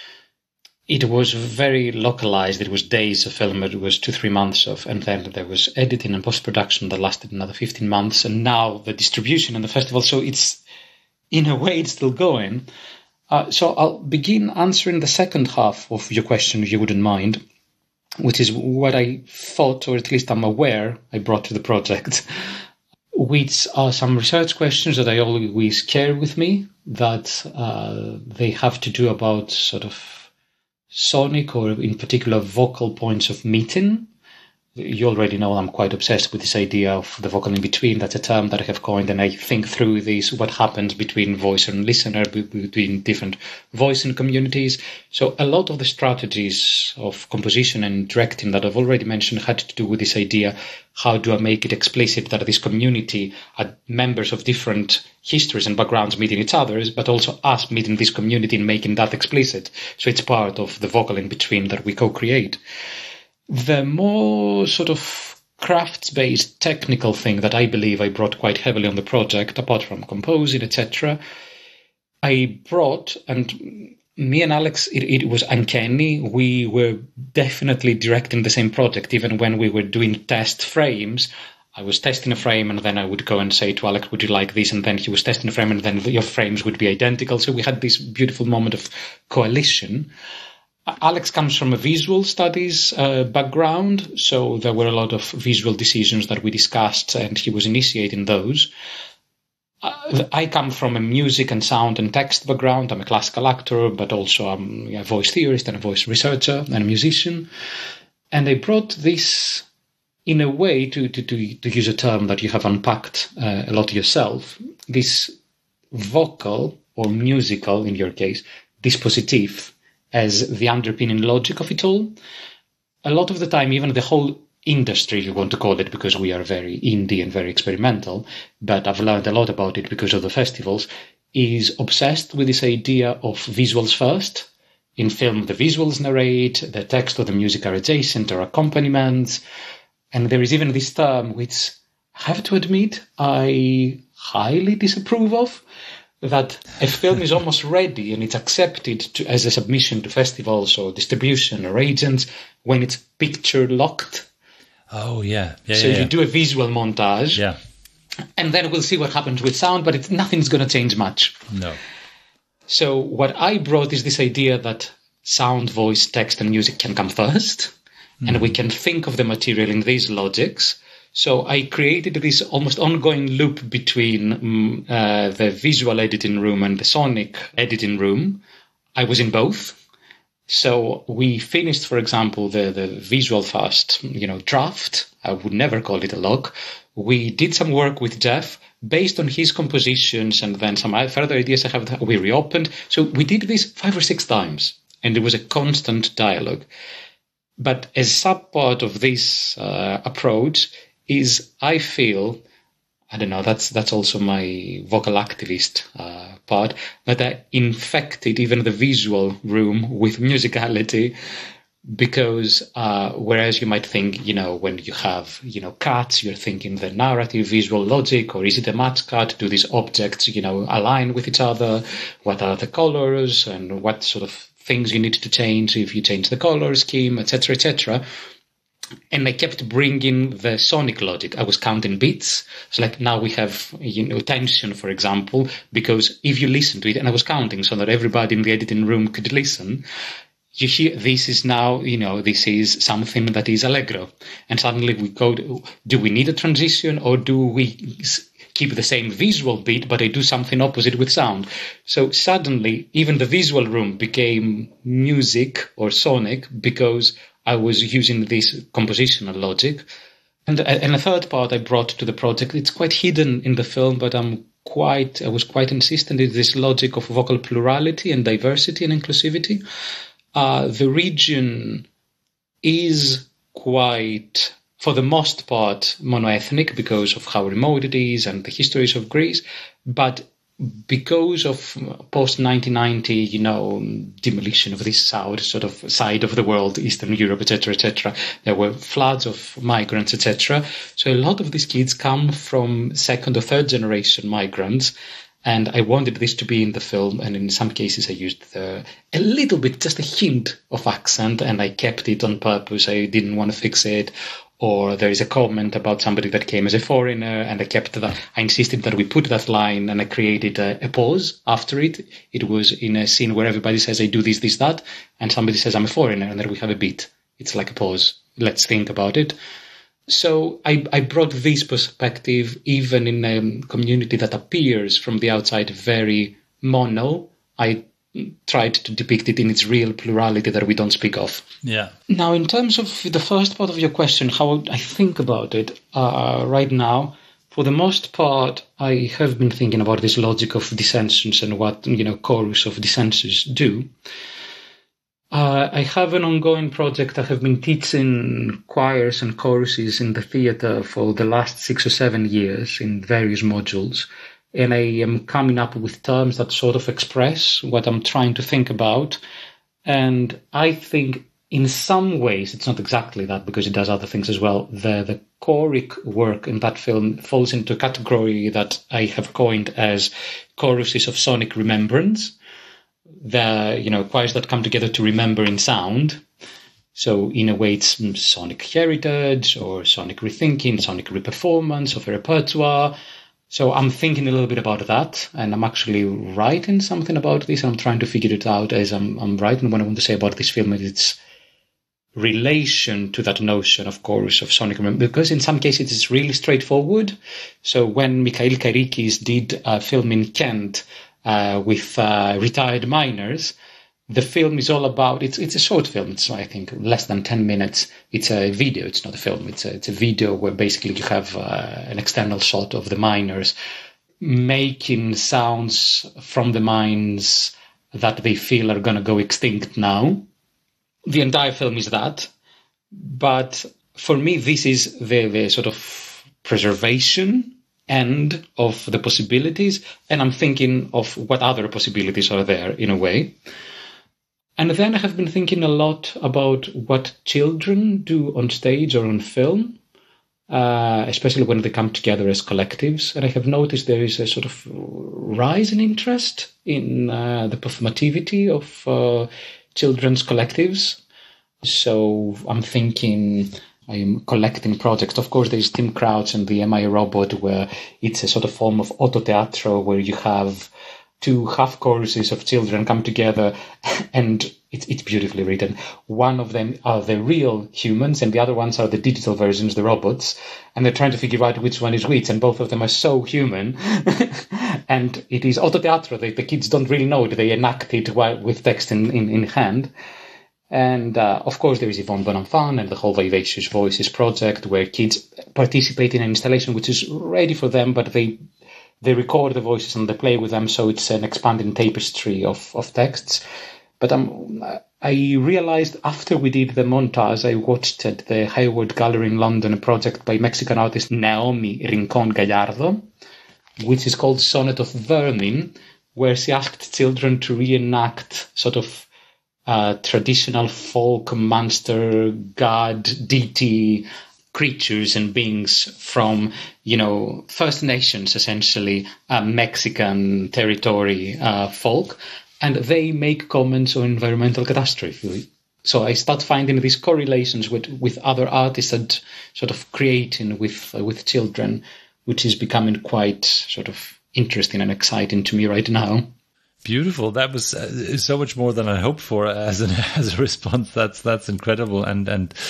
it was very localized. It was days of film. It was 2-3 months of, and then there was editing and post-production that lasted another 15 months. And now the distribution and the festival. So it's, in a way, it's still going. So I'll begin answering the second half of your question, if you wouldn't mind, which is what I thought, or at least I'm aware, I brought to the project, which are some research questions that I always carry with me, that they have to do about sort of sonic, or in particular vocal points of meeting. You already know I'm quite obsessed with this idea of the vocal in between. That's a term that I have coined, and I think through this, what happens between voice and listener, between different voicing communities. So a lot of the strategies of composition and directing that I've already mentioned had to do with this idea: how do I make it explicit that this community are members of different histories and backgrounds meeting each other, but also us meeting this community and making that explicit. So it's part of the vocal in between that we co-create. The more sort of crafts-based technical thing that I believe I brought quite heavily on the project, apart from composing, etc., I brought, and me and Alex, it was uncanny. We were definitely directing the same project. Even when we were doing test frames, I was testing a frame, and then I would go and say to Alex, would you like this? And then he was testing a frame, and then your frames would be identical. So we had this beautiful moment of coalition. Alex comes from a visual studies background, so there were a lot of visual decisions that we discussed, and he was initiating those. I come from a music and sound and text background. I'm a classical actor, but also I'm a voice theorist and a voice researcher and a musician. And I brought this in a way, to use a term that you have unpacked a lot yourself, this vocal or musical, in your case, dispositif as the underpinning logic of it all. A lot of the time, even the whole industry, if you want to call it, because we are very indie and very experimental, but I've learned a lot about it because of the festivals, is obsessed with this idea of visuals first. In film, the visuals narrate, the text or the music are adjacent or accompaniments. And there is even this term, which I have to admit I highly disapprove of, that a film is almost ready and it's accepted as a submission to festivals or distribution or agents when it's picture locked. Oh, yeah. So you do a visual montage, yeah, and then we'll see what happens with sound, but nothing's going to change much. No. So what I brought is this idea that sound, voice, text, and music can come first. And we can think of the material in these logics. So I created this almost ongoing loop between the visual editing room and the sonic editing room. I was in both. So we finished, for example, the visual first, draft. I would never call it a log. We did some work with Jeff based on his compositions, and then some further ideas I have. We reopened. So we did this 5 or 6 times, and there was a constant dialogue. But as sub-part of this approach is, I feel, I don't know, that's also my vocal activist part, that I infected even the visual room with musicality, because whereas you might think, when you have, cuts, you're thinking the narrative, visual logic, or is it a match cut? Do these objects, align with each other? What are the colors and what sort of things you need to change if you change the color scheme, etc., etc. And I kept bringing the sonic logic. I was counting beats. So like now we have, tension, for example, because if you listen to it, and I was counting so that everybody in the editing room could listen, you hear this is now, this is something that is allegro. And suddenly we go, do we need a transition, or do we keep the same visual beat, but I do something opposite with sound? So suddenly, even the visual room became music or sonic because I was using this compositional logic. And a third part I brought to the project, it's quite hidden in the film, but I was quite insistent in this logic of vocal plurality and diversity and inclusivity. The region is quite, for the most part, monoethnic because of how remote it is and the histories of Greece, but because of post-1990, demolition of this sort of side of the world, Eastern Europe, etc., there were floods of migrants, etc. So a lot of these kids come from second or third generation migrants, and I wanted this to be in the film, and in some cases I used a little bit, just a hint of accent, and I kept it on purpose. I didn't want to fix it. Or there is a comment about somebody that came as a foreigner, and I kept that. I insisted that we put that line, and I created a pause after it. It was in a scene where everybody says, I do this, this, that, and somebody says, I'm a foreigner, and then we have a beat. It's like a pause. Let's think about it. So I brought this perspective even in a community that appears from the outside very mono. I tried to depict it in its real plurality that we don't speak of. Yeah. Now, in terms of the first part of your question, how I think about it right now, for the most part, I have been thinking about this logic of dissensions and what, chorus of dissenters do. I have an ongoing project. I have been teaching choirs and choruses in the theatre for the last 6 or 7 years in various modules. And I am coming up with terms that sort of express what I'm trying to think about. And I think in some ways, it's not exactly that because it does other things as well. The choric work in that film falls into a category that I have coined as choruses of sonic remembrance. The, choirs that come together to remember in sound. So in a way, it's sonic heritage or sonic rethinking, sonic reperformance of a repertoire. So I'm thinking a little bit about that, and I'm actually writing something about this. I'm trying to figure it out as I'm writing. What I want to say about this film is its relation to that notion, of course, of sonic, because in some cases it's really straightforward. So when Mikhail Kairikis did a film in Kent with retired miners, the film is all about, it's a short film. It's, I think, less than 10 minutes. It's a video. It's not a film. It's a video where basically you have an external shot of the miners making sounds from the mines that they feel are going to go extinct now. The entire film is that. But for me, this is the sort of preservation end of the possibilities. And I'm thinking of what other possibilities are there in a way. And then I have been thinking a lot about what children do on stage or on film, especially when they come together as collectives. And I have noticed there is a sort of rise in interest in the performativity of children's collectives. So I'm thinking, I'm collecting projects. Of course, there's Tim Crouch and the Am I a Robot, where it's a sort of form of autoteatro where you have two half choruses of children come together, and it's beautifully written. One of them are the real humans, and the other ones are the digital versions, the robots, and they're trying to figure out which one is which, and both of them are so human. And it is autoteatro. The kids don't really know it. They enact it with text in hand. And of course, there is Yvonne Bonenfant and the whole Vivacious Voices project, where kids participate in an installation which is ready for them, but they record the voices and they play with them, so it's an expanding tapestry of texts. But I realized after we did the montage, I watched at the Hayward Gallery in London a project by Mexican artist Naomi Rincon Gallardo, which is called Sonnet of Vermin, where she asked children to reenact sort of traditional folk monster, god, deity creatures and beings from, First Nations, essentially, Mexican territory folk, and they make comments on environmental catastrophe. So I start finding these correlations with other artists and sort of creating with children, which is becoming quite sort of interesting and exciting to me right now. Beautiful. That was so much more than I hoped for as a response. That's incredible, and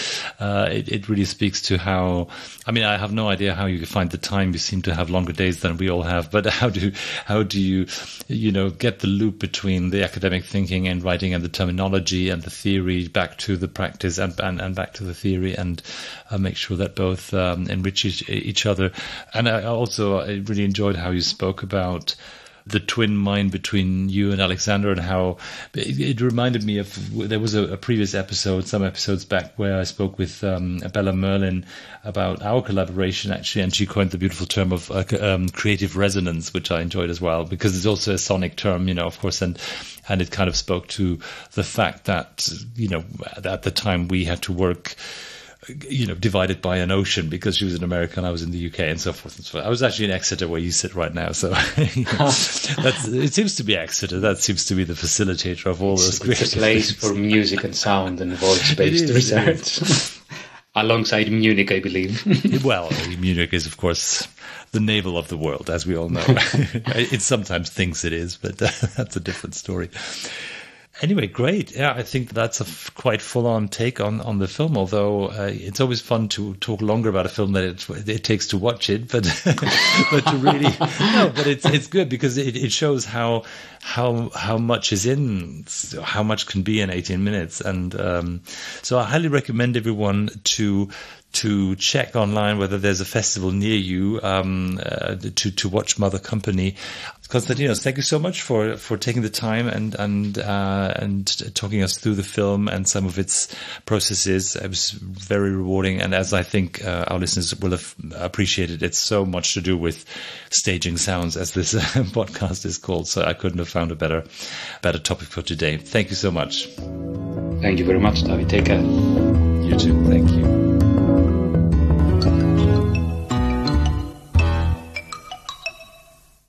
it really speaks to how. I mean, I have no idea how you find the time. You seem to have longer days than we all have. But how do you get the loop between the academic thinking and writing and the terminology and the theory back to the practice and back to the theory, and make sure that both enrich each other. And I really enjoyed how you spoke about the twin mind between you and Alexander, and how it reminded me of, there was a previous episode, some episodes back, where I spoke with Bella Merlin about our collaboration, actually, and she coined the beautiful term of creative resonance, which I enjoyed as well, because it's also a sonic term, of course, and it kind of spoke to the fact that, at the time we had to work divided by an ocean, because she was in America and I was in the UK, and so forth and so forth. I was actually in Exeter, where you sit right now. So it seems to be Exeter. That seems to be the facilitator of all those creative It's a place things. for music and sound and voice-based research. Alongside Munich, I believe. Well, Munich is, of course, the navel of the world, as we all know. It sometimes thinks it is, but that's a different story. Anyway, great. Yeah, I think that's a quite full-on take on the film, although it's always fun to talk longer about a film than it takes to watch it. But but to really, but it's good, because it shows how much is in, how much can be in 18 minutes. And so I highly recommend everyone to check online whether there's a festival near you to watch Mother Company. Konstantinos, thank you so much for taking the time and talking us through the film and some of its processes. It was very rewarding, and as I think our listeners will have appreciated, it's so much to do with staging sounds, as this podcast is called. So I couldn't have found a better topic for today. Thank you so much. Thank you very much, David. Take care. You too. Thank you.